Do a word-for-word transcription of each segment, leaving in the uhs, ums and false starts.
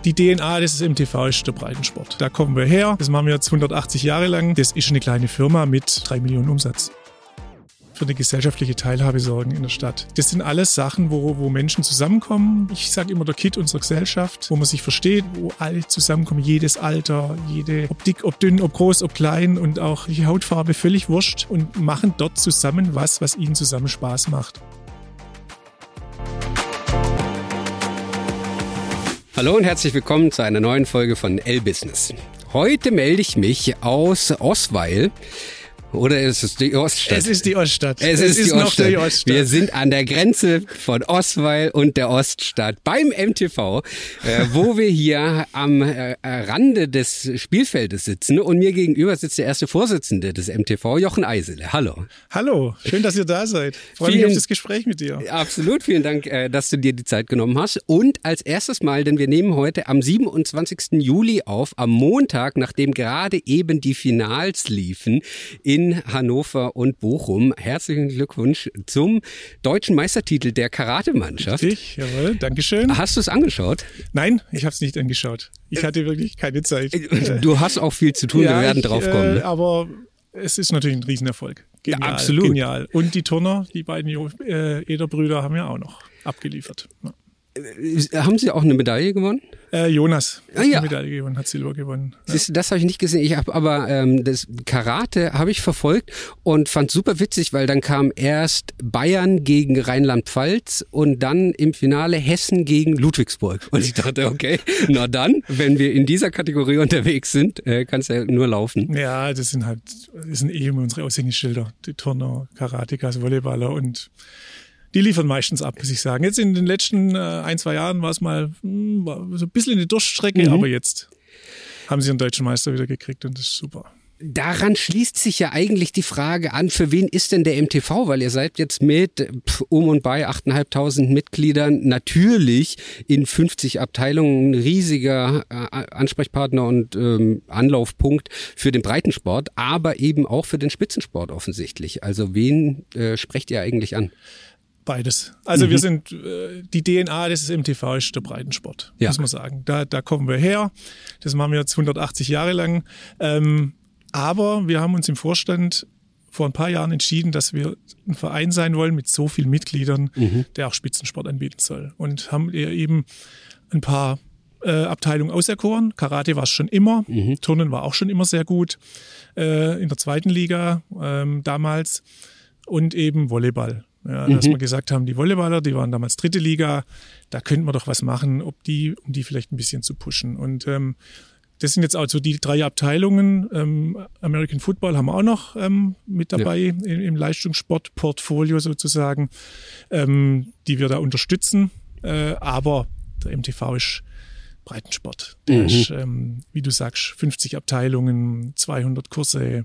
Die D N A des M T V ist der Breitensport. Da kommen wir her. Das machen wir jetzt hundertachtzig Jahre lang. Das ist eine kleine Firma mit drei Millionen Umsatz. Für eine gesellschaftliche Teilhabe sorgen in der Stadt. Das sind alles Sachen, wo, wo Menschen zusammenkommen. Ich sage immer der Kitt unserer Gesellschaft, wo man sich versteht, wo alle zusammenkommen, jedes Alter, jede, ob dick, ob dünn, ob groß, ob klein und auch die Hautfarbe, völlig wurscht und machen dort zusammen was, was ihnen zusammen Spaß macht. Hallo und herzlich willkommen zu einer neuen Folge von L-Business. Heute melde ich mich aus Osweiel. Oder ist es die Oststadt? Es ist die Oststadt. Es, es ist, ist die, noch Oststadt. die Oststadt. Wir sind an der Grenze von Osweiel und der Oststadt beim M T V, äh, wo wir hier am äh, Rande des Spielfeldes sitzen. Und mir gegenüber sitzt der erste Vorsitzende des M T V, Jochen Eisele. Hallo. Hallo, schön, dass ihr da seid. Ich freue mich auf das Gespräch mit dir. Absolut, vielen Dank, äh, dass du dir die Zeit genommen hast. Und als erstes Mal, denn wir nehmen heute am siebenundzwanzigsten Juli auf, am Montag, nachdem gerade eben die Finals liefen, in in Hannover und Bochum. Herzlichen Glückwunsch zum deutschen Meistertitel der Karate-Mannschaft. Richtig, jawohl, Dankeschön. Hast du es angeschaut? Nein, ich habe es nicht angeschaut. Ich hatte wirklich keine Zeit. Du hast auch viel zu tun, ja, wir werden ich, drauf kommen. Äh, aber es ist natürlich ein Riesenerfolg. Genial, ja, absolut. Genial. Und die Turner, die beiden äh, Eder-Brüder haben ja auch noch abgeliefert. Ja. Haben Sie auch eine Medaille gewonnen? Äh, Jonas hat ah, ja. eine Medaille gewonnen, hat Silber gewonnen. Ja. Das, das habe ich nicht gesehen. Ich habe aber ähm, das Karate habe ich verfolgt und fand super witzig, weil dann kam erst Bayern gegen Rheinland-Pfalz und dann im Finale Hessen gegen Ludwigsburg. Und ich dachte, okay, na dann, wenn wir in dieser Kategorie unterwegs sind, äh, kann es ja nur laufen. Ja, das sind halt, das sind eh immer unsere Aushängeschilder, die Turner, Karatekas, Volleyballer und die liefern meistens ab, muss ich sagen. Jetzt in den letzten äh, ein, zwei Jahren war es mal mh, war so ein bisschen eine Durststrecke, mhm. aber jetzt haben sie einen deutschen Meister wieder gekriegt und das ist super. Daran schließt sich ja eigentlich die Frage an, für wen ist denn der M T V? Weil ihr seid jetzt mit pf, um und bei achttausendfünfhundert Mitgliedern natürlich in fünfzig Abteilungen ein riesiger äh, Ansprechpartner und ähm, Anlaufpunkt für den Breitensport, aber eben auch für den Spitzensport offensichtlich. Also wen äh, sprecht ihr eigentlich an? Beides. Also mhm. wir sind, äh, die D N A des M T V ist der Breitensport, ja. muss man sagen. Da, da kommen wir her. Das machen wir jetzt hundertachtzig Jahre lang. Ähm, aber wir haben uns im Vorstand vor ein paar Jahren entschieden, dass wir ein Verein sein wollen mit so vielen Mitgliedern, mhm. der auch Spitzensport anbieten soll. Und haben eben ein paar äh, Abteilungen auserkoren. Karate war es schon immer. Mhm. Turnen war auch schon immer sehr gut. Äh, in der zweiten Liga ähm, damals. Und eben Volleyball. Ja, dass mhm. wir gesagt haben, die Volleyballer, die waren damals dritte Liga, da könnten wir doch was machen, ob die, um die vielleicht ein bisschen zu pushen. Und ähm, das sind jetzt auch so die drei Abteilungen. Ähm, American Football haben wir auch noch ähm, mit dabei ja. im, im Leistungssportportfolio sozusagen, ähm, die wir da unterstützen. Äh, aber der M T V ist Breitensport. Der mhm. ist, ähm, wie du sagst, fünfzig Abteilungen, zweihundert Kurse,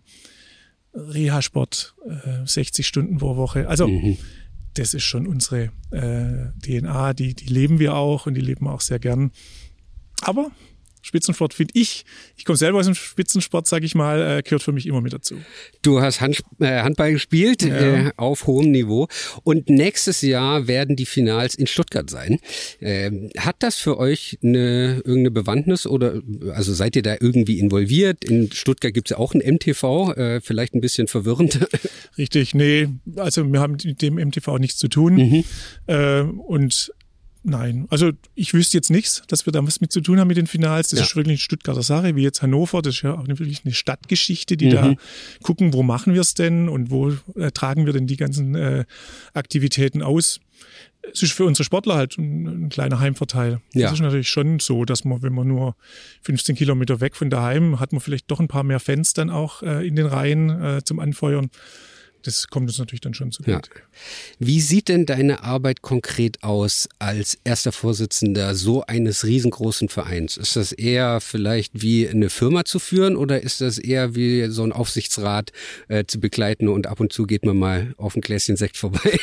Reha-Sport, äh, sechzig Stunden pro Woche. Also mhm. das ist schon unsere äh, D N A, die, die leben wir auch und die leben wir auch sehr gern. Aber Spitzensport finde ich, ich komme selber aus dem Spitzensport, sage ich mal, äh, gehört für mich immer mit dazu. Du hast Hand, äh, Handball gespielt ja. äh, auf hohem Niveau und nächstes Jahr werden die Finals in Stuttgart sein. Äh, hat das für euch eine irgendeine Bewandtnis oder also seid ihr da irgendwie involviert? In Stuttgart gibt es ja auch ein M T V, äh, vielleicht ein bisschen verwirrend. Richtig, nee, also wir haben mit dem M T V nichts zu tun mhm. äh, und Nein, also ich wüsste jetzt nichts, dass wir da was mit zu tun haben mit den Finals. Das ja. ist wirklich eine Stuttgarter Sache, wie jetzt Hannover. Das ist ja auch wirklich eine Stadtgeschichte, die mhm. da gucken, wo machen wir es denn und wo äh, tragen wir denn die ganzen äh, Aktivitäten aus. Es ist für unsere Sportler halt ein, ein kleiner Heimvorteil. Ja. Das ist natürlich schon so, dass man, wenn man nur fünfzehn Kilometer weg von daheim, hat man vielleicht doch ein paar mehr Fans dann auch äh, in den Reihen äh, zum Anfeuern. Das kommt uns natürlich dann schon zu gut. Ja. Wie sieht denn deine Arbeit konkret aus als erster Vorsitzender so eines riesengroßen Vereins? Ist das eher vielleicht wie eine Firma zu führen oder ist das eher wie so ein Aufsichtsrat äh, zu begleiten und ab und zu geht man mal auf ein Gläschen Sekt vorbei?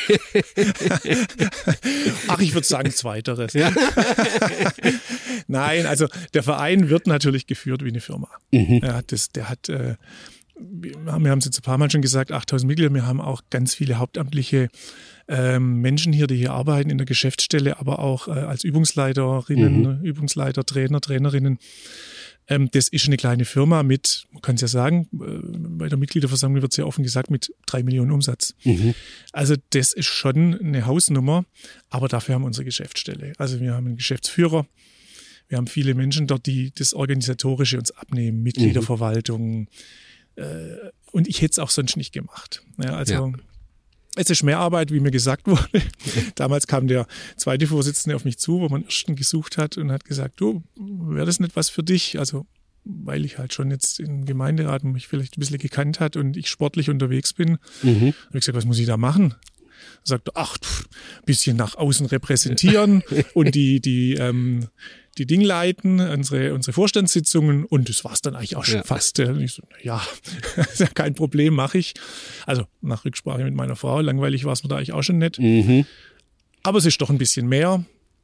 Ach, ich würde sagen zweiteres. Ja. Nein, also der Verein wird natürlich geführt wie eine Firma. Mhm. Ja, das, der hat... Äh, Wir haben es jetzt ein paar Mal schon gesagt, achttausend Mitglieder. Wir haben auch ganz viele hauptamtliche ähm, Menschen hier, die hier arbeiten in der Geschäftsstelle, aber auch äh, als Übungsleiterinnen, mhm. Übungsleiter, Trainer, Trainerinnen. Ähm, das ist eine kleine Firma mit, man kann es ja sagen, äh, bei der Mitgliederversammlung wird es ja offen gesagt, mit drei Millionen Umsatz. Mhm. Also das ist schon eine Hausnummer, aber dafür haben wir unsere Geschäftsstelle. Also wir haben einen Geschäftsführer, wir haben viele Menschen dort, die das Organisatorische uns abnehmen, Mitgliederverwaltung. Äh, und ich hätte es auch sonst nicht gemacht. Ja, also ja. Es ist mehr Arbeit, wie mir gesagt wurde. Damals kam der zweite Vorsitzende auf mich zu, wo man ersten gesucht hat und hat gesagt, du, wäre das nicht was für dich? Also, weil ich halt schon jetzt im Gemeinderat mich vielleicht ein bisschen gekannt hat und ich sportlich unterwegs bin. Mhm. Habe ich gesagt, was muss ich da machen? Er sagte, ach, ein bisschen nach außen repräsentieren und die, die, ähm, die Ding leiten, unsere, unsere Vorstandssitzungen und das war's dann eigentlich auch schon ja. fast. Und ich so, ja, ist ja kein Problem, mache ich. Also nach Rücksprache mit meiner Frau, langweilig war es mir da eigentlich auch schon nicht. Mhm. Aber es ist doch ein bisschen mehr.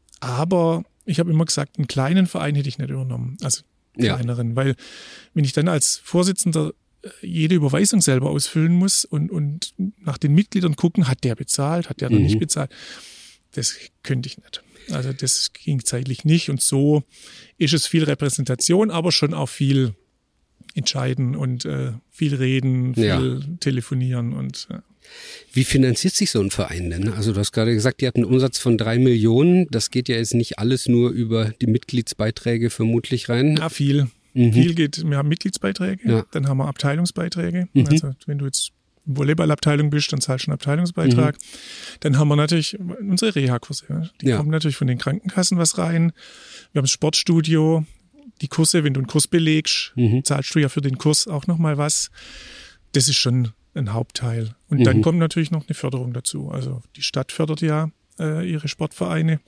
Aber ich habe immer gesagt, einen kleinen Verein hätte ich nicht übernommen, also kleineren, ja. weil wenn ich dann als Vorsitzender jede Überweisung selber ausfüllen muss und, und nach den Mitgliedern gucken, hat der bezahlt, hat der mhm. noch nicht bezahlt, das könnte ich nicht. Also das ging zeitlich nicht und so ist es viel Repräsentation, aber schon auch viel entscheiden und äh, viel reden, viel ja. telefonieren und ja. Wie finanziert sich so ein Verein denn? Also du hast gerade gesagt, die hatten einen Umsatz von drei Millionen. Das geht ja jetzt nicht alles nur über die Mitgliedsbeiträge vermutlich rein. Ja, viel. Mhm. Viel geht, wir haben Mitgliedsbeiträge, ja. dann haben wir Abteilungsbeiträge. Mhm. Also wenn du jetzt Volleyballabteilung bist, dann zahlst du einen Abteilungsbeitrag. Mhm. Dann haben wir natürlich unsere Reha-Kurse. Die ja. kommen natürlich von den Krankenkassen was rein. Wir haben das Sportstudio. Die Kurse, wenn du einen Kurs belegst, mhm. zahlst du ja für den Kurs auch nochmal was. Das ist schon ein Hauptteil. Und mhm. dann kommt natürlich noch eine Förderung dazu. Also die Stadt fördert ja äh, ihre Sportvereine.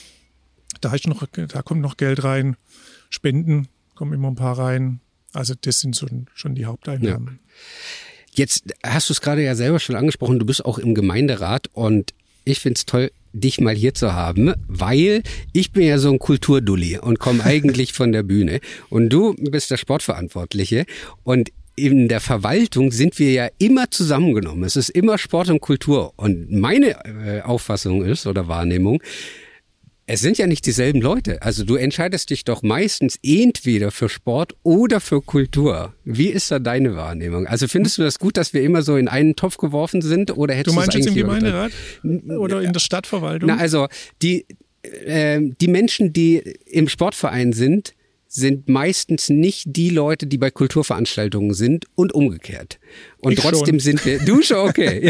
Da, ist noch, da kommt noch Geld rein. Spenden kommen immer ein paar rein. Also das sind so, schon die Haupteinnahmen. Ja. Jetzt hast du es gerade ja selber schon angesprochen, du bist auch im Gemeinderat und ich find's toll, dich mal hier zu haben, weil ich bin ja so ein Kulturdulli und komme eigentlich von der Bühne und du bist der Sportverantwortliche und in der Verwaltung sind wir ja immer zusammengenommen. Es ist immer Sport und Kultur und meine äh, Auffassung ist oder Wahrnehmung, es sind ja nicht dieselben Leute. Also du entscheidest dich doch meistens entweder für Sport oder für Kultur. Wie ist da deine Wahrnehmung? Also findest du das gut, dass wir immer so in einen Topf geworfen sind? Oder hättest du meinst jetzt im Gemeinderat oder in der Stadtverwaltung? Na also die, äh, die Menschen, die im Sportverein sind, sind meistens nicht die Leute, die bei Kulturveranstaltungen sind und umgekehrt. Und ich trotzdem schon. sind wir, du schon, okay,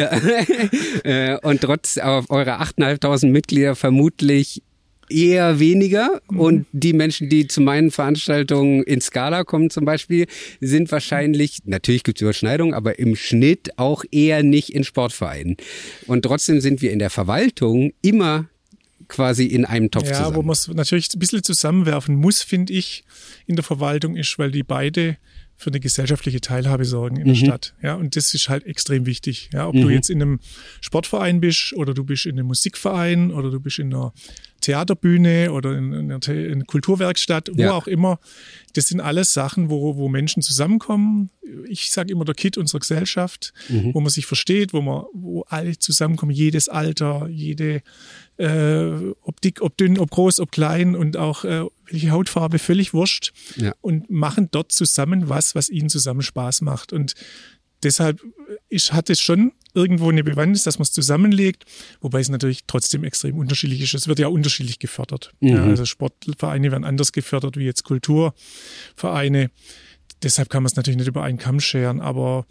ja. Und trotz auf eure achttausendfünfhundert Mitglieder vermutlich eher weniger mhm. und die Menschen, die zu meinen Veranstaltungen in Scala kommen zum Beispiel, sind wahrscheinlich, natürlich gibt es Überschneidungen, aber im Schnitt auch eher nicht in Sportvereinen. Und trotzdem sind wir in der Verwaltung immer quasi in einem Topf ja, zusammen. Ja, wo man es natürlich ein bisschen zusammenwerfen muss, finde ich, in der Verwaltung ist, weil die beide für eine gesellschaftliche Teilhabe sorgen in der mhm. Stadt. Ja, und das ist halt extrem wichtig. Ja, ob mhm. du jetzt in einem Sportverein bist oder du bist in einem Musikverein oder du bist in einer Theaterbühne oder in, in einer, in einer Kulturwerkstatt, wo ja. auch immer. Das sind alles Sachen, wo, wo Menschen zusammenkommen. Ich sage immer der Kitt unserer Gesellschaft, mhm. wo man sich versteht, wo man, wo alle zusammenkommen, jedes Alter, jede äh, ob dick, ob dünn, ob groß, ob klein und auch äh, welche Hautfarbe, völlig wurscht. Ja. Und machen dort zusammen was, was ihnen zusammen Spaß macht. Und deshalb ist, hat es schon irgendwo eine Bewandtnis, dass man es zusammenlegt, wobei es natürlich trotzdem extrem unterschiedlich ist. Es wird ja unterschiedlich gefördert. Mhm. Ja, also Sportvereine werden anders gefördert wie jetzt Kulturvereine. Deshalb kann man es natürlich nicht über einen Kamm scheren, aber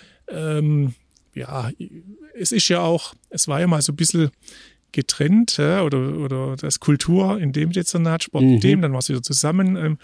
ähm, ja, es ist ja auch, es war ja mal so ein bisschen getrennt, ja, oder, oder das Kultur in dem Dezernat, Sport in dem, dann war es wieder zusammen. Ähm,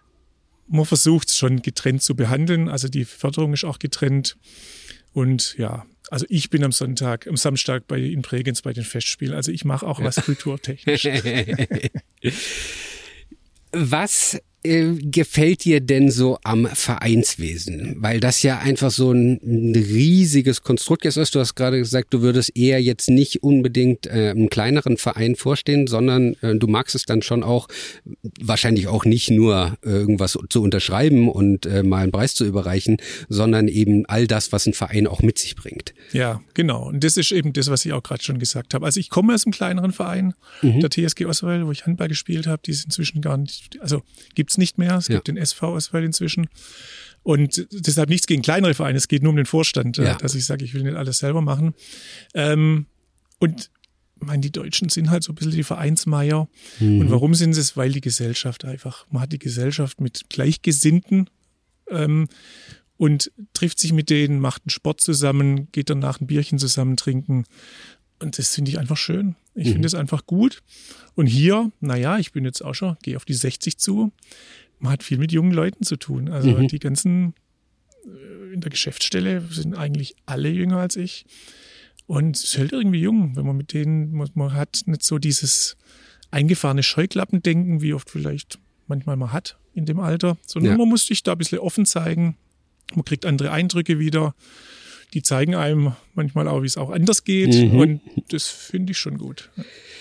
man versucht es schon getrennt zu behandeln, also die Förderung ist auch getrennt. Und ja, also ich bin am Sonntag, am Samstag bei in Bregenz bei den Festspielen, also ich mache auch was kulturtechnisch. Was äh, gefällt dir denn so am Vereinswesen? Weil das ja einfach so ein, ein riesiges Konstrukt ist. Du hast gerade gesagt, du würdest eher jetzt nicht unbedingt äh, einen kleineren Verein vorstehen, sondern äh, du magst es dann schon auch, wahrscheinlich auch nicht nur äh, irgendwas zu unterschreiben und äh, mal einen Preis zu überreichen, sondern eben all das, was ein Verein auch mit sich bringt. Ja, genau. Und das ist eben das, was ich auch gerade schon gesagt habe. Also ich komme aus einem kleineren Verein, mhm. der T S G Oswald, wo ich Handball gespielt habe. Die ist inzwischen gar nicht, also gibt's nicht mehr. Es ja. gibt den S V Oswald inzwischen. Und deshalb nichts gegen kleinere Vereine. Es geht nur um den Vorstand, ja. dass ich sage, ich will nicht alles selber machen. Ähm, und ich meine, die Deutschen sind halt so ein bisschen die Vereinsmeier. Mhm. Und warum sind sie es? Weil die Gesellschaft einfach, man hat die Gesellschaft mit Gleichgesinnten ähm, und trifft sich mit denen, macht einen Sport zusammen, geht danach ein Bierchen zusammen trinken. Und das finde ich einfach schön. Ich mhm. finde es einfach gut. Und hier, naja, ich bin jetzt auch schon, gehe auf die sechzig zu. Man hat viel mit jungen Leuten zu tun. Also mhm. die ganzen äh, in der Geschäftsstelle sind eigentlich alle jünger als ich. Und es ist halt irgendwie jung, wenn man mit denen, man, man hat nicht so dieses eingefahrene Scheuklappendenken, wie oft vielleicht manchmal man hat in dem Alter, sondern ja. man muss sich da ein bisschen offen zeigen. Man kriegt andere Eindrücke wieder. Die zeigen einem manchmal auch, wie es auch anders geht. Mhm. Und das finde ich schon gut.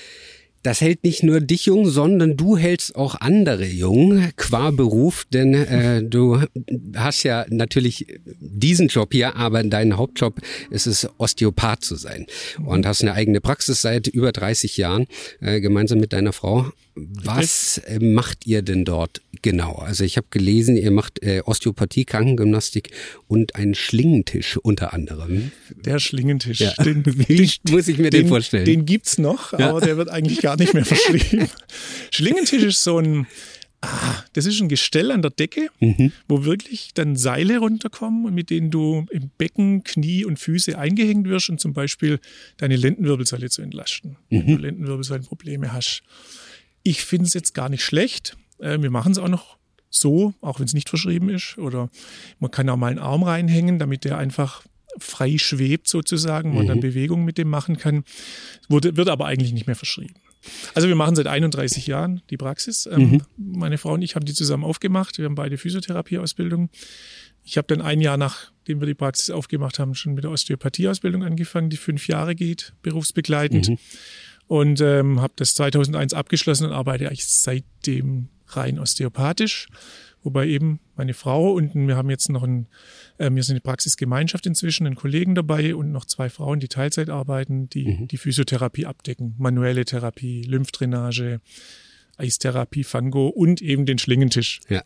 Das hält nicht nur dich jung, sondern du hältst auch andere jung, qua Beruf, denn äh, du hast ja natürlich diesen Job hier, aber dein Hauptjob ist es, Osteopath zu sein und hast eine eigene Praxis seit über dreißig Jahren, äh, gemeinsam mit deiner Frau. Was äh, macht ihr denn dort genau? Also ich habe gelesen, ihr macht äh, Osteopathie, Krankengymnastik und einen Schlingentisch unter anderem. Der Schlingentisch, ja. den, Wie den, muss ich mir den, den vorstellen? Den gibt's noch, ja. aber der wird eigentlich gar nicht mehr verschrieben. Schlingentisch ist so ein, ah, das ist ein Gestell an der Decke, mhm. wo wirklich dann Seile runterkommen und mit denen du im Becken, Knie und Füße eingehängt wirst und zum Beispiel deine Lendenwirbelsäule zu entlasten, mhm. wenn du Lendenwirbelsäulenprobleme hast. Ich finde es jetzt gar nicht schlecht. Äh, wir machen es auch noch so, auch wenn es nicht verschrieben ist. Oder man kann auch mal einen Arm reinhängen, damit der einfach frei schwebt sozusagen, man mhm. dann Bewegungen mit dem machen kann. Wurde, wird aber eigentlich nicht mehr verschrieben. Also wir machen seit einunddreißig Jahren die Praxis. Ähm, mhm. Meine Frau und ich haben die zusammen aufgemacht. Wir haben beide Physiotherapieausbildung. Ich habe dann ein Jahr, nachdem wir die Praxis aufgemacht haben, schon mit der Osteopathieausbildung angefangen, die fünf Jahre geht, berufsbegleitend. Mhm. Und ähm, habe das zweitausendeins abgeschlossen und arbeite eigentlich seitdem rein osteopathisch. Wobei eben meine Frau und wir haben jetzt noch ein, äh, wir sind eine Praxisgemeinschaft inzwischen, einen Kollegen dabei und noch zwei Frauen, die Teilzeit arbeiten, die mhm. die Physiotherapie abdecken. Manuelle Therapie, Lymphdrainage, Eistherapie, Fango und eben den Schlingentisch. Ja.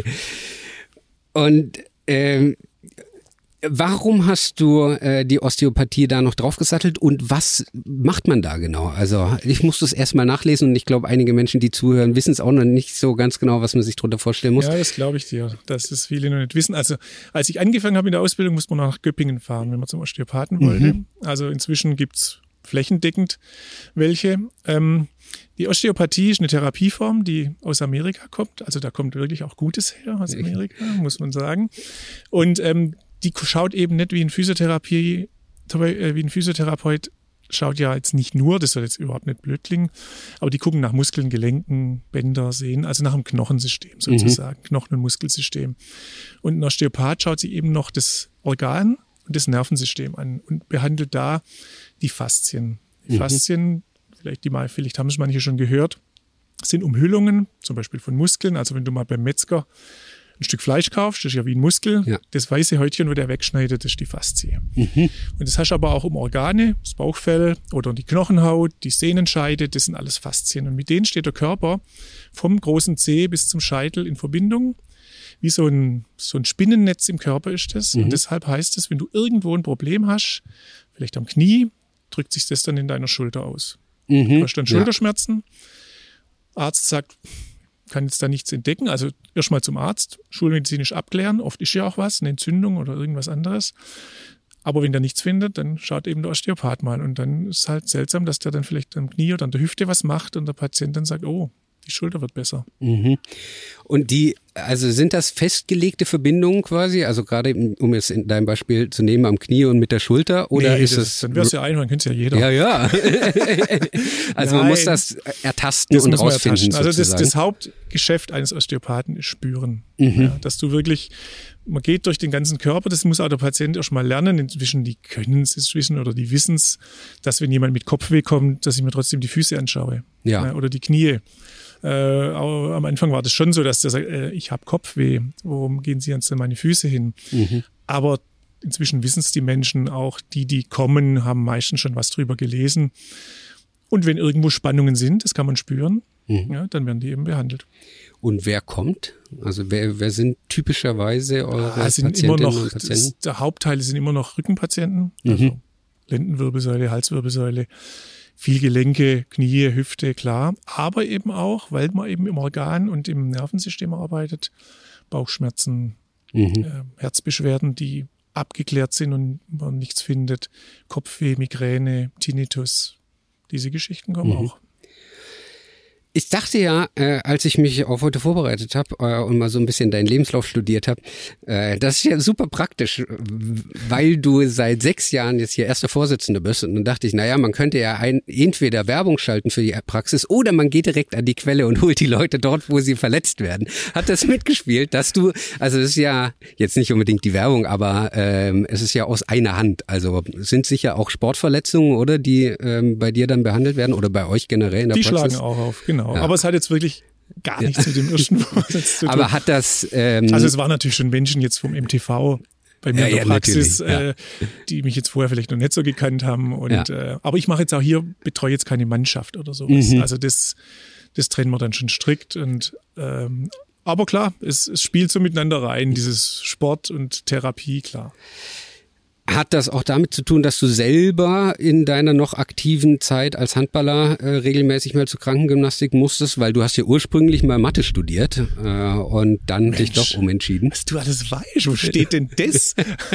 Und ähm warum hast du äh, die Osteopathie da noch draufgesattelt und was macht man da genau? Also ich musste es erstmal nachlesen und ich glaube, einige Menschen, die zuhören, wissen es auch noch nicht so ganz genau, was man sich darunter vorstellen muss. Ja, das glaube ich dir, dass es viele noch nicht wissen. Also als ich angefangen habe in der Ausbildung, musste man nach Göppingen fahren, wenn man zum Osteopathen wollte. Mhm. Also inzwischen gibt's flächendeckend welche. Ähm, die Osteopathie ist eine Therapieform, die aus Amerika kommt. Also da kommt wirklich auch Gutes her aus Amerika, muss man sagen. Und ähm, die schaut eben nicht wie ein Physiotherapie, wie ein Physiotherapeut schaut ja jetzt nicht nur, das soll jetzt überhaupt nicht blöd klingen, aber die gucken nach Muskeln, Gelenken, Bänder, Sehnen, also nach dem Knochensystem sozusagen, mhm. Knochen- und Muskelsystem. Und ein Osteopath schaut sich eben noch das Organ und das Nervensystem an und behandelt da die Faszien. Die mhm. Faszien, vielleicht, die mal, vielleicht haben es manche schon gehört, sind Umhüllungen, zum Beispiel von Muskeln, also wenn du mal beim Metzger ein Stück Fleisch kaufst, das ist ja wie ein Muskel. Ja. Das weiße Häutchen, wo der wegschneidet, das ist die Faszie. Mhm. Und das hast du aber auch um Organe, das Bauchfell oder die Knochenhaut, die Sehnenscheide, das sind alles Faszien. Und mit denen steht der Körper vom großen Zeh bis zum Scheitel in Verbindung. Wie so ein, so ein Spinnennetz im Körper ist das. Mhm. Und deshalb heißt es, wenn du irgendwo ein Problem hast, vielleicht am Knie, drückt sich das dann in deiner Schulter aus. Mhm. Du hast dann Schulterschmerzen. Ja. Arzt sagt, kann jetzt da nichts entdecken. Also erstmal zum Arzt, schulmedizinisch abklären. Oft ist ja auch was, eine Entzündung oder irgendwas anderes. Aber wenn der nichts findet, dann schaut eben der Osteopath mal. Und dann ist es halt seltsam, dass der dann vielleicht am Knie oder an der Hüfte was macht und der Patient dann sagt, oh, die Schulter wird besser. Mhm. Und die Also sind das festgelegte Verbindungen quasi? Also gerade, um jetzt in deinem Beispiel zu nehmen, am Knie und mit der Schulter? Oder nee, ist das, das dann wäre es ja einfach, dann könnte es ja jeder. Ja, ja. Also Nein, man muss das ertasten das und rausfinden ertasten. Also das, das Hauptgeschäft eines Osteopathen ist Spüren. Mhm. Ja, dass du wirklich, man geht durch den ganzen Körper, das muss auch der Patient erst mal lernen. Inzwischen, die können es inzwischen oder die wissen es, dass wenn jemand mit Kopfweh kommt, dass ich mir trotzdem die Füße anschaue. Ja. Ja, oder die Knie. Äh, aber am Anfang war das schon so, dass der sagt, äh, ich habe Kopfweh, warum gehen Sie jetzt an meine Füße hin? Mhm. Aber inzwischen wissen es die Menschen, auch die, die kommen, haben meistens schon was drüber gelesen. Und wenn irgendwo Spannungen sind, das kann man spüren, mhm. ja, dann werden die eben behandelt. Und wer kommt? Also wer, wer sind typischerweise eure ah, sind Patientinnen immer noch, und Patienten? Das, der Hauptteil sind immer noch Rückenpatienten, mhm. also Lendenwirbelsäule, Halswirbelsäule. Viel Gelenke, Knie, Hüfte, klar. Aber eben auch, weil man eben im Organ und im Nervensystem arbeitet, Bauchschmerzen, mhm. äh, Herzbeschwerden, die abgeklärt sind und man nichts findet, Kopfweh, Migräne, Tinnitus, diese Geschichten kommen mhm. auch. Ich dachte ja, äh, als ich mich auf heute vorbereitet habe äh, und mal so ein bisschen deinen Lebenslauf studiert habe, äh, das ist ja super praktisch, weil du seit sechs Jahren jetzt hier erster Vorsitzender bist. Und dann dachte ich, naja, man könnte ja ein, entweder Werbung schalten für die Praxis oder man geht direkt an die Quelle und holt die Leute dort, wo sie verletzt werden. Hat das mitgespielt, dass du, also es ist ja jetzt nicht unbedingt die Werbung, aber ähm, es ist ja aus einer Hand. Also sind sicher auch Sportverletzungen, oder, die ähm, bei dir dann behandelt werden oder bei euch generell in der die Praxis? Die schlagen auch auf, genau. Ja. Aber es hat jetzt wirklich gar nichts ja. mit dem ersten Vorsitz zu tun. Aber hat das... Ähm, also es waren natürlich schon Menschen jetzt vom M T V bei mir ja, in der ja, Praxis, ja. äh, die mich jetzt vorher vielleicht noch nicht so gekannt haben. Und ja. äh, aber ich mache jetzt auch hier, betreue jetzt keine Mannschaft oder sowas. Mhm. Also das, das trennen wir dann schon strikt. Und ähm, aber klar, es, es spielt so miteinander rein, dieses Sport und Therapie, klar. Hat das auch damit zu tun, dass du selber in deiner noch aktiven Zeit als Handballer äh, regelmäßig mal zur Krankengymnastik musstest? Weil du hast ja ursprünglich mal Mathe studiert äh, und dann Mensch, dich doch umentschieden. Was du alles weißt, wo steht denn das?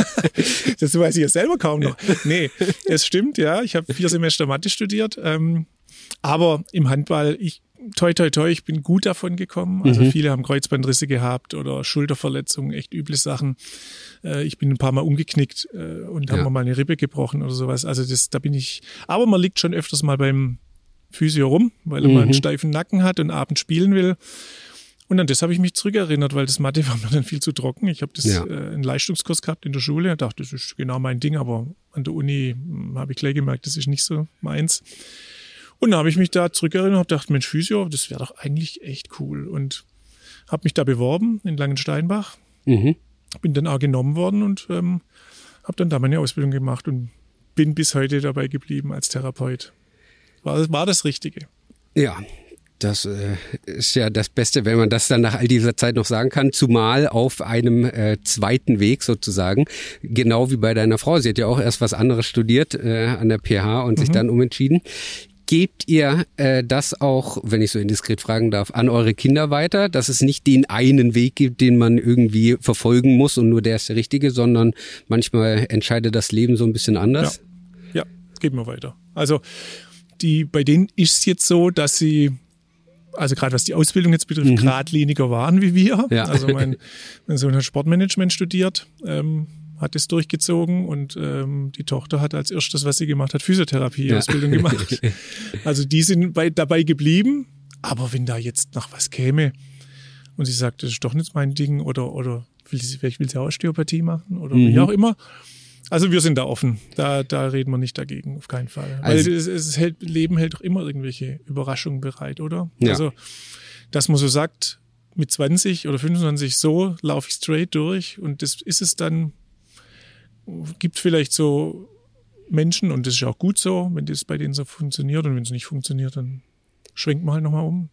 Das weiß ich ja selber kaum noch. Nee, es stimmt, ja. Ich habe vier Semester Mathe studiert, ähm, aber im Handball, ich toi, toi, toi, ich bin gut davon gekommen. Also mhm. viele haben Kreuzbandrisse gehabt oder Schulterverletzungen, echt üble Sachen. Äh, ich bin ein paar Mal umgeknickt äh, und ja. haben mir mal eine Rippe gebrochen oder sowas. Also das, da bin ich, aber man liegt schon öfters mal beim Physio rum, weil er mhm. mal einen steifen Nacken hat und abends spielen will. Und an das habe ich mich zurückerinnert, weil das Mathe war mir dann viel zu trocken. Ich habe das ja. äh, einen Leistungskurs gehabt in der Schule und dachte, das ist genau mein Ding, aber an der Uni hm, habe ich gleich gemerkt, das ist nicht so meins. Und dann habe ich mich da zurückerinnert und habe gedacht, Mensch, Physio, das wäre doch eigentlich echt cool. Und habe mich da beworben in Langensteinbach. Mhm. Bin dann auch genommen worden und ähm, habe dann da meine Ausbildung gemacht und bin bis heute dabei geblieben als Therapeut. War, war das Richtige. Ja, das äh, ist ja das Beste, wenn man das dann nach all dieser Zeit noch sagen kann, zumal auf einem äh, zweiten Weg sozusagen, genau wie bei deiner Frau. Sie hat ja auch erst was anderes studiert äh, an der P H und mhm. sich dann umentschieden. Gebt ihr äh, das auch, wenn ich so indiskret fragen darf, an eure Kinder weiter, dass es nicht den einen Weg gibt, den man irgendwie verfolgen muss und nur der ist der richtige, sondern manchmal entscheidet das Leben so ein bisschen anders? Ja, ja, geben wir weiter. Also die, bei denen ist es jetzt so, dass sie, also gerade was die Ausbildung jetzt betrifft, mhm. geradliniger waren wie wir. Ja. Also mein, mein Sohn hat Sportmanagement studiert, ähm, hat es durchgezogen und ähm, die Tochter hat als erstes, was sie gemacht hat, Physiotherapie-Ausbildung ja. gemacht. Also die sind bei, dabei geblieben, aber wenn da jetzt noch was käme und sie sagt, das ist doch nicht mein Ding oder, oder will sie, vielleicht will sie auch Osteopathie machen oder mhm. wie auch immer. Also wir sind da offen, da, da reden wir nicht dagegen, auf keinen Fall. Also, Weil es, es hält, Leben hält doch immer irgendwelche Überraschungen bereit, oder? Ja. Also, dass man so sagt, mit zwanzig oder fünfundzwanzig so laufe ich straight durch und das ist es dann. Gibt vielleicht so Menschen, und das ist ja auch gut so, wenn das bei denen so funktioniert und wenn es nicht funktioniert, dann schwenkt man halt nochmal um.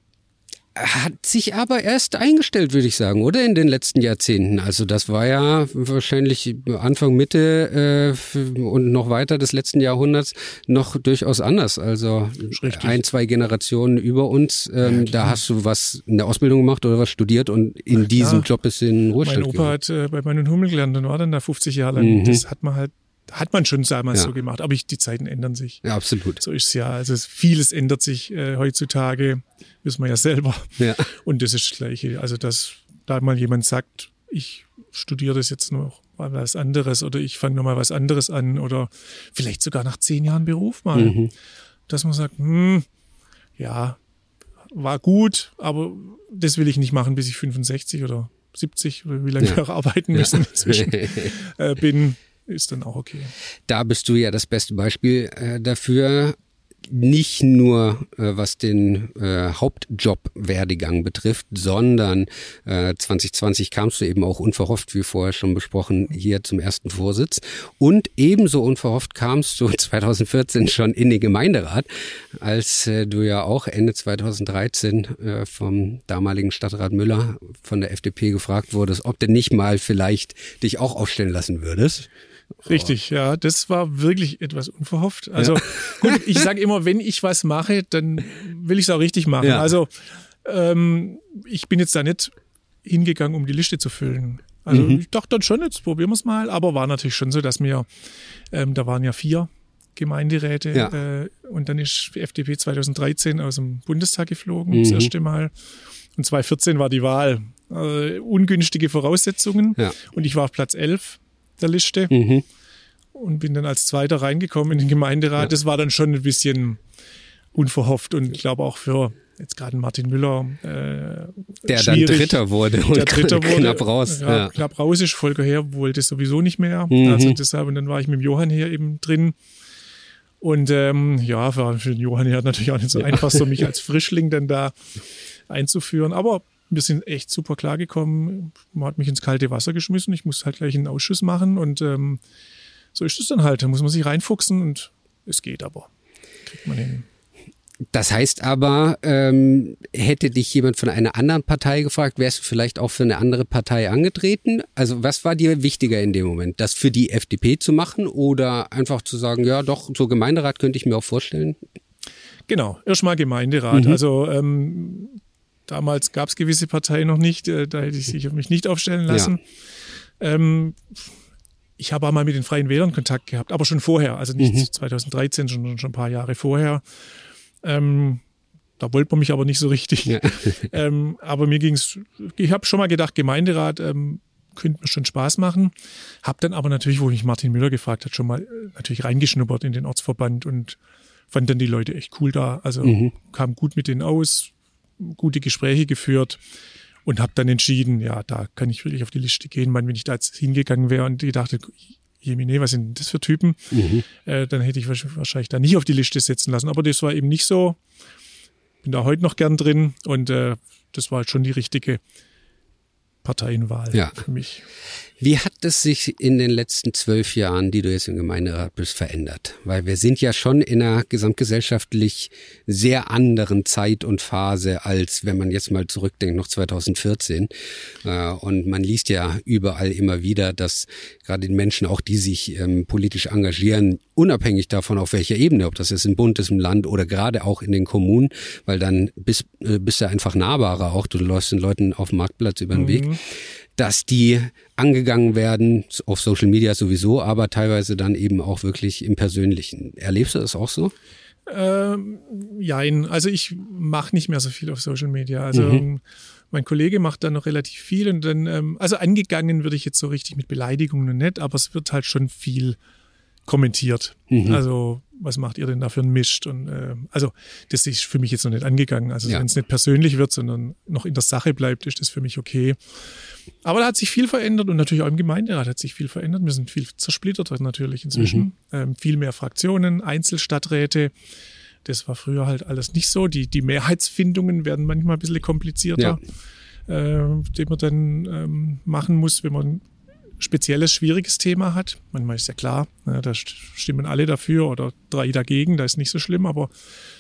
Hat sich aber erst eingestellt, würde ich sagen, oder? In den letzten Jahrzehnten. Also das war ja wahrscheinlich Anfang, Mitte äh, und noch weiter des letzten Jahrhunderts noch durchaus anders. Also ein, zwei Generationen über uns. Ähm, ja, da hast du was in der Ausbildung gemacht oder was studiert und in ja, diesem Job ist in den Ruhestand Mein Opa gegangen. hat äh, bei meinen Hummel gelernt und war dann da fünfzig Jahre lang. Mhm. Das hat man halt Hat man schon damals ja. so gemacht, aber ich, die Zeiten ändern sich. Ja, absolut. So ist es ja. Also vieles ändert sich äh, heutzutage, wissen wir ja selber. Ja. Und das ist das Gleiche. Also das, da mal jemand sagt, ich studiere das jetzt noch mal was anderes oder ich fange noch mal was anderes an oder vielleicht sogar nach zehn Jahren Beruf mal, mhm. dass man sagt, hm, ja, war gut, aber das will ich nicht machen, bis ich fünfundsechzig oder siebzig oder wie lange ja. wir auch arbeiten müssen ja. inzwischen äh, bin, ist dann auch okay. Da bist du ja das beste Beispiel äh, dafür. Nicht nur äh, was den äh, Hauptjob-Werdegang betrifft, sondern äh, zwanzig zwanzig kamst du eben auch unverhofft, wie vorher schon besprochen, hier zum ersten Vorsitz. Und ebenso unverhofft kamst du zwanzig vierzehn schon in den Gemeinderat, als äh, du ja auch Ende zwanzig dreizehn äh, vom damaligen Stadtrat Müller von der F D P gefragt wurdest, ob du nicht mal vielleicht dich auch aufstellen lassen würdest. Richtig, ja, das war wirklich etwas unverhofft. Also ja. gut, ich sage immer, wenn ich was mache, dann will ich es auch richtig machen. Ja. Also ähm, ich bin jetzt da nicht hingegangen, um die Liste zu füllen. Also mhm. ich dachte dann schon, jetzt probieren wir es mal, aber war natürlich schon so, dass mir, ähm, da waren ja vier Gemeinderäte ja. äh, und dann ist die F D P zwanzig dreizehn aus dem Bundestag geflogen, mhm. das erste Mal. Und zwanzig vierzehn war die Wahl. Äh, ungünstige Voraussetzungen ja. und ich war auf Platz elf. Der Liste mhm. und bin dann als Zweiter reingekommen in den Gemeinderat. Ja. Das war dann schon ein bisschen unverhofft und ich glaube auch für jetzt gerade Martin Müller äh, der dann Dritter wurde und der Dritter wurde, knapp raus. Ja, ja. Knapp raus ist. Volker Heer wollte sowieso nicht mehr. Mhm. Also deshalb, und dann war ich mit dem Johann Heer eben drin. Und ähm, ja, für, für den Johann Heer natürlich auch nicht so ja. einfach, so mich als Frischling dann da einzuführen. Aber wir sind echt super klargekommen. Man hat mich ins kalte Wasser geschmissen. Ich musste halt gleich einen Ausschuss machen und ähm, so ist es dann halt. Da muss man sich reinfuchsen und es geht aber. Kriegt man hin. Das heißt aber, ähm, hätte dich jemand von einer anderen Partei gefragt, wärst du vielleicht auch für eine andere Partei angetreten? Also was war dir wichtiger in dem Moment? Das für die F D P zu machen oder einfach zu sagen, ja doch, so Gemeinderat könnte ich mir auch vorstellen? Genau, erstmal Gemeinderat. Mhm. Also ähm, damals gab es gewisse Parteien noch nicht, da hätte ich sich mich nicht aufstellen lassen. Ja. Ähm, ich habe auch mal mit den Freien Wählern Kontakt gehabt, aber schon vorher, also nicht mhm. zwanzig dreizehn, schon, schon ein paar Jahre vorher. Ähm, da wollte man mich aber nicht so richtig. Ja. ähm, aber mir ging's, ich habe schon mal gedacht, Gemeinderat ähm, könnte mir schon Spaß machen. Habe dann aber natürlich, wo mich Martin Müller gefragt hat, schon mal äh, natürlich reingeschnuppert in den Ortsverband und fand dann die Leute echt cool da. Also mhm. kam gut mit denen aus, gute Gespräche geführt und habe dann entschieden, ja, da kann ich wirklich auf die Liste gehen. Wenn ich da jetzt hingegangen wäre und ich dachte, Jemine, was sind das für Typen? Mhm. Äh, dann hätte ich wahrscheinlich da nicht auf die Liste setzen lassen. Aber das war eben nicht so. Bin da heute noch gern drin und äh, das war halt schon die richtige Parteienwahl ja. für mich. Wie hat es sich in den letzten zwölf Jahren, die du jetzt im Gemeinderat bist, verändert? Weil wir sind ja schon in einer gesamtgesellschaftlich sehr anderen Zeit und Phase, als wenn man jetzt mal zurückdenkt, noch zwanzig vierzehn. Und man liest ja überall immer wieder, dass gerade die Menschen, auch die sich ähm, politisch engagieren, unabhängig davon, auf welcher Ebene, ob das jetzt im Bund ist, im Land oder gerade auch in den Kommunen, weil dann bist, äh, bist du einfach nahbarer auch. Du läufst den Leuten auf dem Marktplatz über den mhm. Weg. Dass die angegangen werden, auf Social Media sowieso, aber teilweise dann eben auch wirklich im Persönlichen. Erlebst du das auch so? Ähm, jein, also ich mache nicht mehr so viel auf Social Media. Also mhm. mein Kollege macht da noch relativ viel und dann, ähm, also angegangen würde ich jetzt so richtig mit Beleidigungen nicht, aber es wird halt schon viel kommentiert. Mhm. Also was macht ihr denn da für einen Mist? Und äh, also das ist für mich jetzt noch nicht angegangen. Also ja. wenn es nicht persönlich wird, sondern noch in der Sache bleibt, ist das für mich okay. Aber da hat sich viel verändert und natürlich auch im Gemeinderat hat sich viel verändert. Wir sind viel zersplittert natürlich inzwischen. Mhm. Ähm, viel mehr Fraktionen, Einzelstadträte. Das war früher halt alles nicht so. Die, die Mehrheitsfindungen werden manchmal ein bisschen komplizierter, ja. äh, die man dann ähm, machen muss, wenn man spezielles, schwieriges Thema hat. Manchmal ist ja klar, ja, da stimmen alle dafür oder drei dagegen, da ist nicht so schlimm, aber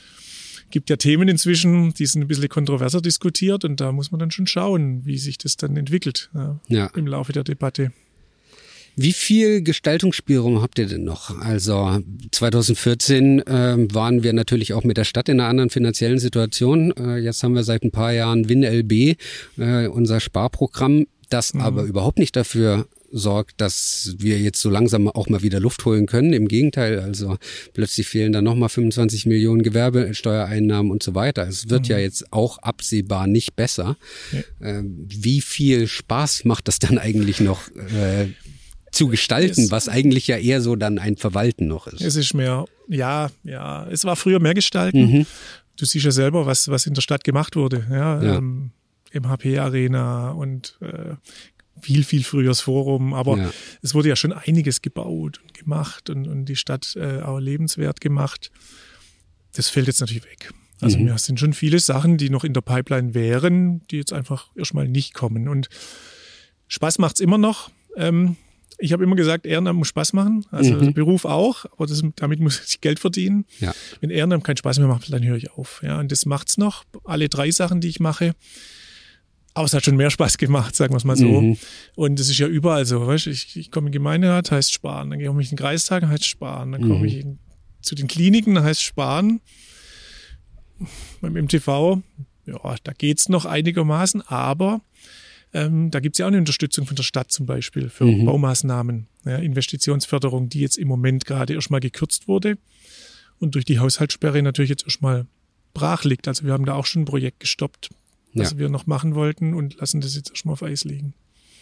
es gibt ja Themen inzwischen, die sind ein bisschen kontroverser diskutiert und da muss man dann schon schauen, wie sich das dann entwickelt ja, ja. im Laufe der Debatte. Wie viel Gestaltungsspielraum habt ihr denn noch? Also zwanzig vierzehn äh, waren wir natürlich auch mit der Stadt in einer anderen finanziellen Situation. Äh, jetzt haben wir seit ein paar Jahren WinLB, äh, unser Sparprogramm, das mhm. aber überhaupt nicht dafür sorgt, dass wir jetzt so langsam auch mal wieder Luft holen können. Im Gegenteil, also plötzlich fehlen dann nochmal fünfundzwanzig Millionen Gewerbesteuereinnahmen und so weiter. Es wird mhm. ja jetzt auch absehbar nicht besser. Ja. Äh, wie viel Spaß macht das dann eigentlich noch äh, zu gestalten, es, was eigentlich ja eher so dann ein Verwalten noch ist? Es ist mehr, ja, ja, es war früher mehr gestalten. Mhm. Du siehst ja selber, was, was in der Stadt gemacht wurde. Ja, ja. Ähm, M H P-Arena und äh, viel, viel früher das Forum. Aber ja. es wurde ja schon einiges gebaut und gemacht und, und die Stadt äh, auch lebenswert gemacht. Das fällt jetzt natürlich weg. Also mhm. es sind schon viele Sachen, die noch in der Pipeline wären, die jetzt einfach erstmal nicht kommen. Und Spaß macht's immer noch. Ähm, ich habe immer gesagt, Ehrenamt muss Spaß machen. Also mhm. Beruf auch, aber das, damit muss ich Geld verdienen. Ja. Wenn Ehrenamt keinen Spaß mehr macht, dann höre ich auf. Ja, und das macht's noch. Alle drei Sachen, die ich mache. Aber es hat schon mehr Spaß gemacht, sagen wir es mal so. Mhm. Und es ist ja überall so, weißt du, ich, ich komme in den Gemeinderat, heißt sparen. Dann komme ich in den Kreistag, heißt sparen. Dann komme mhm. ich in, zu den Kliniken, heißt sparen. Beim M T V, ja, da geht's noch einigermaßen, aber ähm, da gibt's ja auch eine Unterstützung von der Stadt zum Beispiel für mhm. Baumaßnahmen, ja, Investitionsförderung, die jetzt im Moment gerade erstmal gekürzt wurde und durch die Haushaltssperre natürlich jetzt erstmal brach liegt. Also wir haben da auch schon ein Projekt gestoppt, was ja. wir noch machen wollten und lassen das jetzt erstmal auf Eis liegen.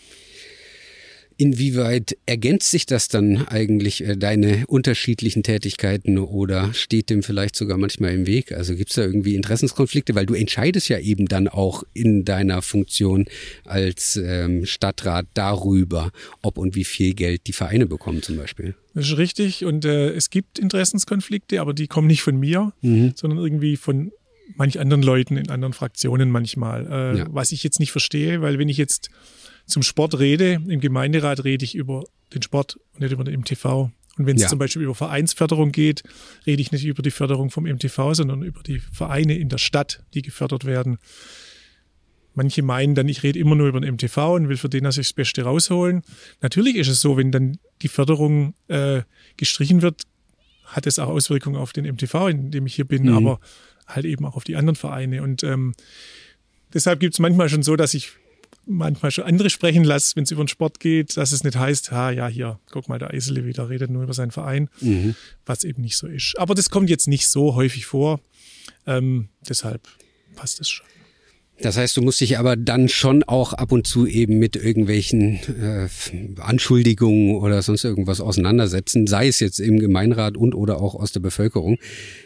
Inwieweit ergänzt sich das dann eigentlich, äh, deine unterschiedlichen Tätigkeiten, oder steht dem vielleicht sogar manchmal im Weg? Also gibt es da irgendwie Interessenskonflikte? Weil du entscheidest ja eben dann auch in deiner Funktion als ähm, Stadtrat darüber, ob und wie viel Geld die Vereine bekommen zum Beispiel. Das ist richtig, und äh, es gibt Interessenskonflikte, aber die kommen nicht von mir, mhm. sondern irgendwie von manch anderen Leuten in anderen Fraktionen manchmal. Äh, ja. Was ich jetzt nicht verstehe, weil wenn ich jetzt zum Sport rede, im Gemeinderat rede ich über den Sport und nicht über den M T V. Und wenn es ja. zum Beispiel über Vereinsförderung geht, rede ich nicht über die Förderung vom M T V, sondern über die Vereine in der Stadt, die gefördert werden. Manche meinen dann, ich rede immer nur über den M T V und will für den also das Beste rausholen. Natürlich ist es so, wenn dann die Förderung äh, gestrichen wird, hat es auch Auswirkungen auf den M T V, in dem ich hier bin, mhm. aber halt eben auch auf die anderen Vereine. Und ähm, deshalb gibt es manchmal schon so, dass ich manchmal schon andere sprechen lasse, wenn es über den Sport geht, dass es nicht heißt, ha, ja, hier, guck mal, der Eisele wieder redet nur über seinen Verein, mhm. was eben nicht so ist. Aber das kommt jetzt nicht so häufig vor, ähm, deshalb passt es schon. Das heißt, du musst dich aber dann schon auch ab und zu eben mit irgendwelchen äh, Anschuldigungen oder sonst irgendwas auseinandersetzen, sei es jetzt im Gemeinderat und oder auch aus der Bevölkerung.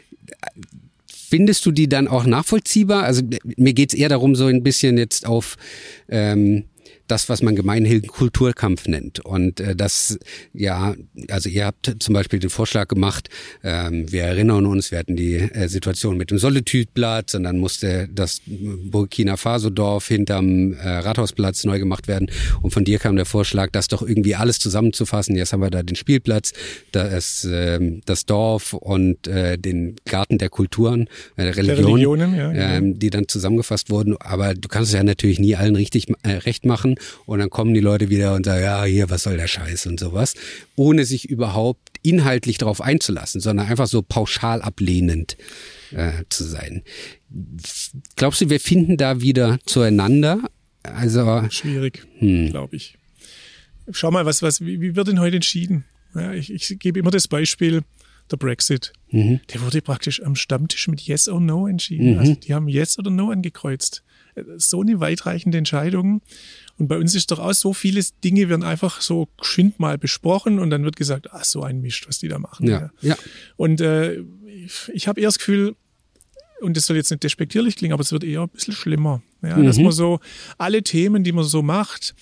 Findest du die dann auch nachvollziehbar? Also mir geht's eher darum, so ein bisschen jetzt auf ähm, das, was man gemeinhin Kulturkampf nennt. Und äh, das, ja, also ihr habt zum Beispiel den Vorschlag gemacht, ähm, wir erinnern uns, wir hatten die äh, Situation mit dem Solitude-Platz und dann musste das Burkina Faso-Dorf hinterm äh, Rathausplatz neu gemacht werden. Und von dir kam der Vorschlag, das doch irgendwie alles zusammenzufassen. Jetzt haben wir da den Spielplatz, das, äh, das Dorf und äh, den Garten der Kulturen, äh, der Religion, der Religionen, ja, ja. Ähm, die dann zusammengefasst wurden. Aber du kannst es ja natürlich nie allen richtig äh, recht machen. Und dann kommen die Leute wieder und sagen, ja, hier, was soll der Scheiß und sowas, ohne sich überhaupt inhaltlich darauf einzulassen, sondern einfach so pauschal ablehnend äh, zu sein. Glaubst du, wir finden da wieder zueinander? Also schwierig, hm. glaube ich. Schau mal, was, was, wie, wie wird denn heute entschieden? Ja, ich, ich gebe immer das Beispiel, der Brexit. Mhm. Der wurde praktisch am Stammtisch mit Yes or No entschieden. Mhm. Also die haben Yes oder No angekreuzt. So eine weitreichende Entscheidung. Und bei uns ist doch auch so, viele Dinge werden einfach so geschwind mal besprochen und dann wird gesagt, ach, so ein Mist, was die da machen. Ja, ja. ja. Und äh, ich, ich habe eher das Gefühl, und das soll jetzt nicht despektierlich klingen, aber es wird eher ein bisschen schlimmer. Ja, mhm. Dass man so alle Themen, die man so macht,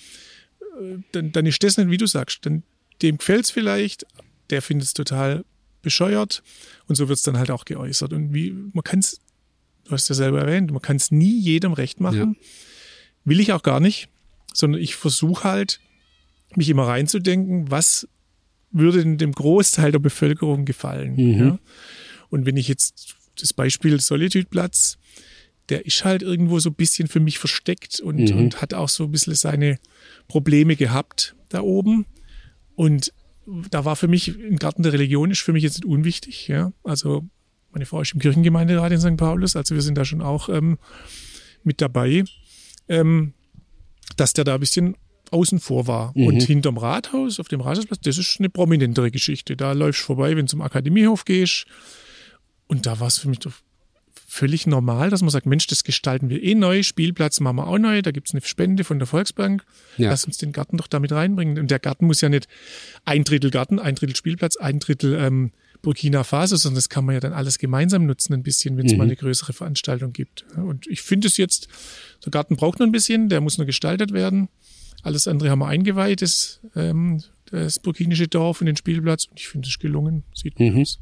dann, dann ist das nicht, wie du sagst, dann, dem gefällt es vielleicht, der findet es total bescheuert und so wird es dann halt auch geäußert. Und wie man kann es, du hast ja selber erwähnt, man kann es nie jedem recht machen. Ja. Will ich auch gar nicht, sondern ich versuche halt, mich immer reinzudenken, was würde denn dem Großteil der Bevölkerung gefallen. Mhm. Ja? Und wenn ich jetzt das Beispiel Solitude-Platz, der ist halt irgendwo so ein bisschen für mich versteckt und, mhm. und hat auch so ein bisschen seine Probleme gehabt da oben. Und da war für mich, ein Garten der Religion ist für mich jetzt nicht unwichtig. Ja? Also meine Frau ist im Kirchengemeinderat in Sankt Paulus, also wir sind da schon auch ähm, mit dabei, ähm, dass der da ein bisschen außen vor war. Mhm. Und hinterm Rathaus, auf dem Rathausplatz, das ist eine prominentere Geschichte. Da läufst du vorbei, wenn du zum Akademiehof gehst. Und da war es für mich doch völlig normal, dass man sagt, Mensch, das gestalten wir eh neu, Spielplatz machen wir auch neu, da gibt es eine Spende von der Volksbank, ja. Lass uns den Garten doch damit reinbringen. Und der Garten muss ja nicht ein Drittel Garten, ein Drittel Spielplatz, ein Drittel ähm, Burkina Faso, sondern das kann man ja dann alles gemeinsam nutzen ein bisschen, wenn es mhm. mal eine größere Veranstaltung gibt. Und ich finde es jetzt, der Garten braucht noch ein bisschen, der muss noch gestaltet werden. Alles andere haben wir eingeweiht, das, ähm, das burkinische Dorf und den Spielplatz. Und ich finde es gelungen, sieht gut mhm. aus.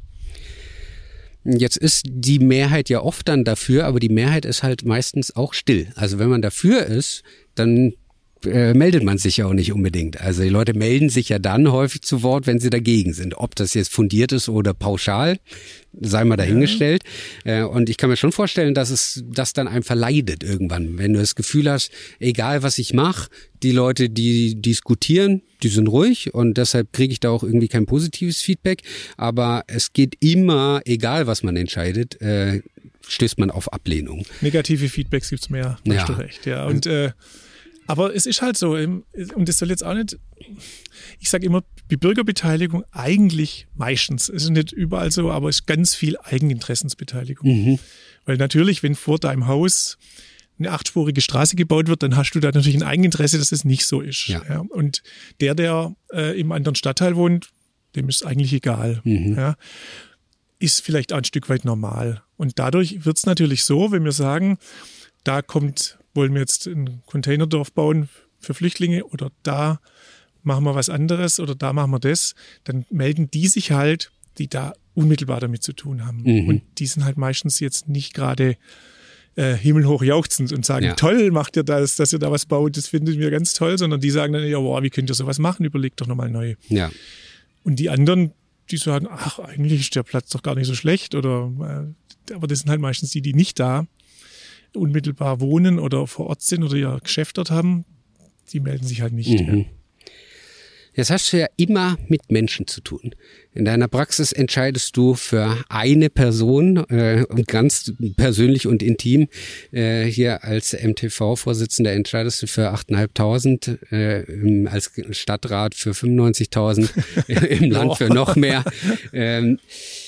Jetzt ist die Mehrheit ja oft dann dafür, aber die Mehrheit ist halt meistens auch still. Also wenn man dafür ist, dann äh, meldet man sich ja auch nicht unbedingt. Also die Leute melden sich ja dann häufig zu Wort, wenn sie dagegen sind. Ob das jetzt fundiert ist oder pauschal, sei mal dahingestellt. Ja. Äh, und ich kann mir schon vorstellen, dass es das dann einem verleidet irgendwann. Wenn du das Gefühl hast, egal was ich mache, die Leute, die diskutieren, die sind ruhig und deshalb kriege ich da auch irgendwie kein positives Feedback. Aber es geht immer, egal was man entscheidet, äh, stößt man auf Ablehnung. Negative Feedbacks gibt's mehr, hast ja. du recht. Ja. Und, äh, aber es ist halt so, und das soll jetzt auch nicht, ich sage immer, die Bürgerbeteiligung eigentlich meistens, es ist nicht überall so, aber es ist ganz viel Eigeninteressensbeteiligung. Mhm. Weil natürlich, wenn vor deinem Haus eine achtspurige Straße gebaut wird, dann hast du da natürlich ein Eigeninteresse, dass es nicht so ist. Ja. Ja, und der, der äh, im anderen Stadtteil wohnt, dem ist eigentlich egal. Mhm. Ja, ist vielleicht auch ein Stück weit normal. Und dadurch wird es natürlich so, wenn wir sagen, da kommt, wollen wir jetzt ein Containerdorf bauen für Flüchtlinge oder da machen wir was anderes oder da machen wir das, dann melden die sich halt, die da unmittelbar damit zu tun haben. Mhm. Und die sind halt meistens jetzt nicht gerade Äh, himmelhoch jauchzend und sagen, ja. toll, macht ihr das, dass ihr da was baut, das finden wir ganz toll, sondern die sagen dann, ja, boah, wie könnt ihr sowas machen, überlegt doch nochmal neu. Ja. Und die anderen, die sagen, ach, eigentlich ist der Platz doch gar nicht so schlecht, oder, äh, aber das sind halt meistens die, die nicht da unmittelbar wohnen oder vor Ort sind oder ihr Geschäft dort haben, die melden sich halt nicht. Mhm. Ja. Jetzt hast du ja immer mit Menschen zu tun. In deiner Praxis entscheidest du für eine Person äh, und ganz persönlich und intim. Äh, hier als M T V-Vorsitzender entscheidest du für achttausendfünfhundert, äh, als Stadtrat für fünfundneunzigtausend, im Land für noch mehr. Ähm,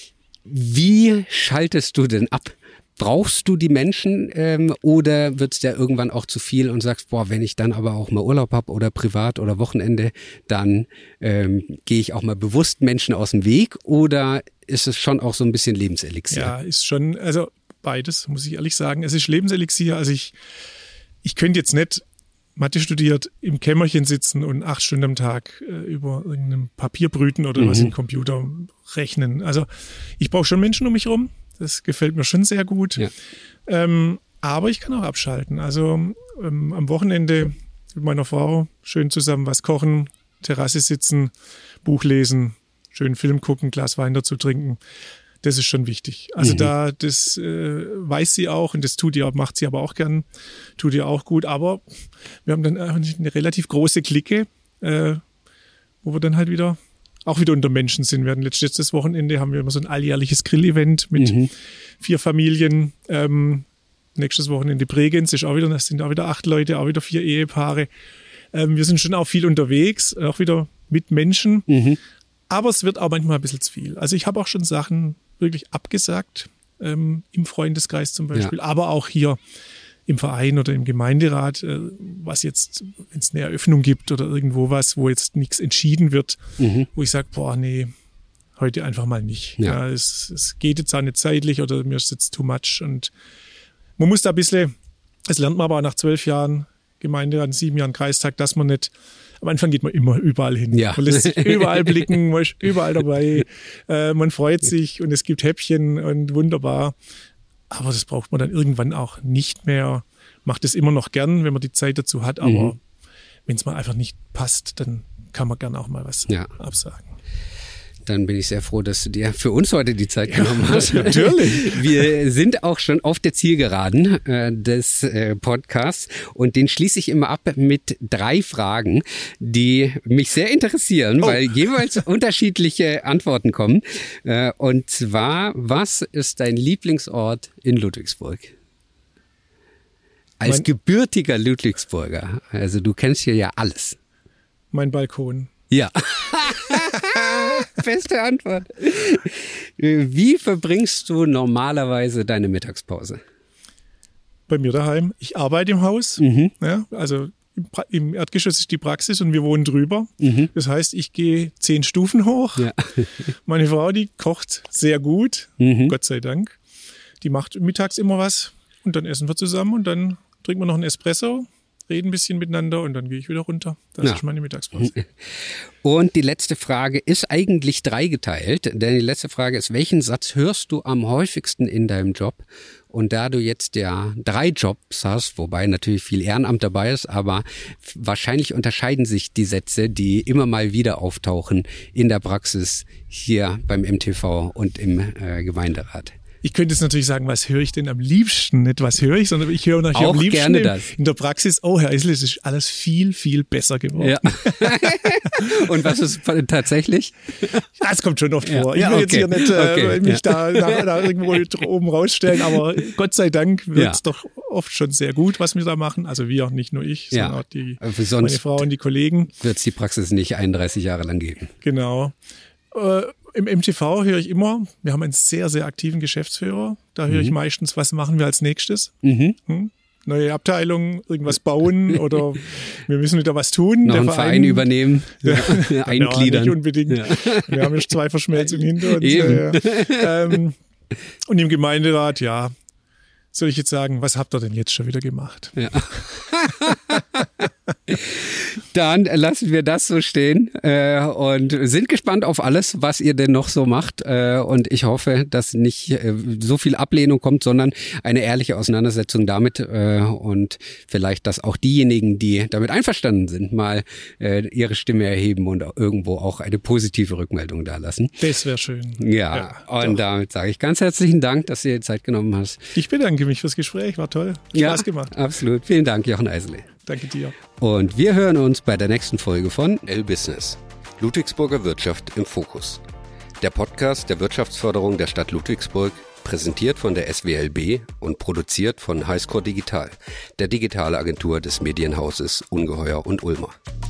wie schaltest du denn ab? Brauchst du die Menschen ähm, oder wird es dir irgendwann auch zu viel und sagst, boah, wenn ich dann aber auch mal Urlaub habe oder privat oder Wochenende, dann ähm, gehe ich auch mal bewusst Menschen aus dem Weg, oder ist es schon auch so ein bisschen Lebenselixier? Ja, ist schon, also beides, muss ich ehrlich sagen. Es ist Lebenselixier. Also ich, ich könnte jetzt nicht Mathe studiert im Kämmerchen sitzen und acht Stunden am Tag äh, über irgendeinem Papier brüten oder mhm. was im Computer rechnen. Also ich brauche schon Menschen um mich rum. Das gefällt mir schon sehr gut. Ja. Ähm, aber ich kann auch abschalten. Also ähm, am Wochenende mit meiner Frau schön zusammen was kochen, Terrasse sitzen, Buch lesen, schön Film gucken, Glas Wein dazu trinken. Das ist schon wichtig. Also mhm. da, das äh, weiß sie auch und das tut ihr, macht sie aber auch gern, tut ihr auch gut. Aber wir haben dann eine relativ große Clique, äh, wo wir dann halt wieder auch wieder unter Menschen sind. Wir hatten letztes Wochenende haben wir immer so ein alljährliches Grill-Event mit mhm. vier Familien. Ähm, nächstes Wochenende Bregenz ist auch wieder, das sind auch wieder acht Leute, auch wieder vier Ehepaare. Ähm, wir sind schon auch viel unterwegs, auch wieder mit Menschen. Mhm. Aber es wird auch manchmal ein bisschen zu viel. Also ich habe auch schon Sachen wirklich abgesagt, ähm, im Freundeskreis zum Beispiel, ja. aber auch hier im Verein oder im Gemeinderat, äh, was jetzt, wenn es eine Eröffnung gibt oder irgendwo was, wo jetzt nichts entschieden wird, mhm. wo ich sage, boah, nee, heute einfach mal nicht. Ja. Ja, es, es geht jetzt auch nicht zeitlich oder mir ist jetzt too much. Und man muss da ein bisschen, das lernt man aber auch nach zwölf Jahren Gemeinderat, sieben Jahren Kreistag, dass man nicht, am Anfang geht man immer überall hin. Ja. Man lässt sich überall blicken, man ist überall dabei, äh, man freut sich und es gibt Häppchen und wunderbar. Aber das braucht man dann irgendwann auch nicht mehr. Macht es immer noch gern, wenn man die Zeit dazu hat. Aber mhm. wenn es mal einfach nicht passt, dann kann man gern auch mal was ja. absagen. Dann bin ich sehr froh, dass du dir für uns heute die Zeit genommen hast. Ja, natürlich. Wir sind auch schon auf der Zielgeraden äh, des äh, Podcasts und den schließe ich immer ab mit drei Fragen, die mich sehr interessieren, oh. weil jeweils unterschiedliche Antworten kommen. Äh, und zwar, was ist dein Lieblingsort in Ludwigsburg? Als mein gebürtiger Ludwigsburger, also du kennst hier ja alles. Mein Balkon. Ja. Beste Antwort. Wie verbringst du normalerweise deine Mittagspause? Bei mir daheim. Ich arbeite im Haus. Mhm. Ja, also im Erdgeschoss ist die Praxis und wir wohnen drüber. Mhm. Das heißt, ich gehe zehn Stufen hoch. Ja. Meine Frau, die kocht sehr gut, mhm. Gott sei Dank. Die macht mittags immer was und dann essen wir zusammen und dann trinken wir noch einen Espresso, reden ein bisschen miteinander und dann gehe ich wieder runter. Das ja. ist meine Mittagspause. Und die letzte Frage ist eigentlich dreigeteilt, denn die letzte Frage ist, welchen Satz hörst du am häufigsten in deinem Job? Und da du jetzt ja drei Jobs hast, wobei natürlich viel Ehrenamt dabei ist, aber wahrscheinlich unterscheiden sich die Sätze, die immer mal wieder auftauchen in der Praxis hier beim M T V und im äh, Gemeinderat. Ich könnte jetzt natürlich sagen, was höre ich denn am liebsten? Nicht was höre ich, sondern ich höre natürlich auch am liebsten gerne in, das. in der Praxis, oh Herr Eisele, es ist alles viel, viel besser geworden. Ja. Und was ist tatsächlich? Das kommt schon oft ja. vor. Ich will ja, okay. jetzt hier nicht äh, okay. mich ja. da, nach, da irgendwo oben rausstellen, aber Gott sei Dank wird es ja. doch oft schon sehr gut, was wir da machen. Also wir, nicht nur ich, sondern ja. auch die, Sonst meine Frau und die Kollegen. Wird es die Praxis nicht einunddreißig Jahre lang geben. Genau. Äh, Im M T V höre ich immer, wir haben einen sehr, sehr aktiven Geschäftsführer. Da höre mhm. ich meistens, was machen wir als nächstes? Mhm. Hm? Neue Abteilung, irgendwas bauen oder wir müssen wieder was tun. Noch Der einen Verein, Verein übernehmen, ja, eingliedern. Nicht unbedingt. Ja. Wir haben jetzt zwei Verschmelzungen hinter uns. Eben. Äh, ähm, und im Gemeinderat, ja, soll ich jetzt sagen, was habt ihr denn jetzt schon wieder gemacht? Ja. Dann lassen wir das so stehen äh, und sind gespannt auf alles, was ihr denn noch so macht. Äh, und ich hoffe, dass nicht äh, so viel Ablehnung kommt, sondern eine ehrliche Auseinandersetzung damit äh, und vielleicht, dass auch diejenigen, die damit einverstanden sind, mal äh, ihre Stimme erheben und irgendwo auch eine positive Rückmeldung dalassen. Das wäre schön. Ja, ja und doch. Damit sage ich ganz herzlichen Dank, dass du dir Zeit genommen hast. Ich bedanke mich fürs Gespräch, war toll. Spaß ja, gemacht. Absolut. Vielen Dank, Jochen Eisele. Danke dir. Und wir hören uns bei der nächsten Folge von L-Business. Ludwigsburger Wirtschaft im Fokus. Der Podcast der Wirtschaftsförderung der Stadt Ludwigsburg, präsentiert von der S W L B und produziert von Highscore Digital, der Digitalagentur des Medienhauses Ungeheuer und Ulmer.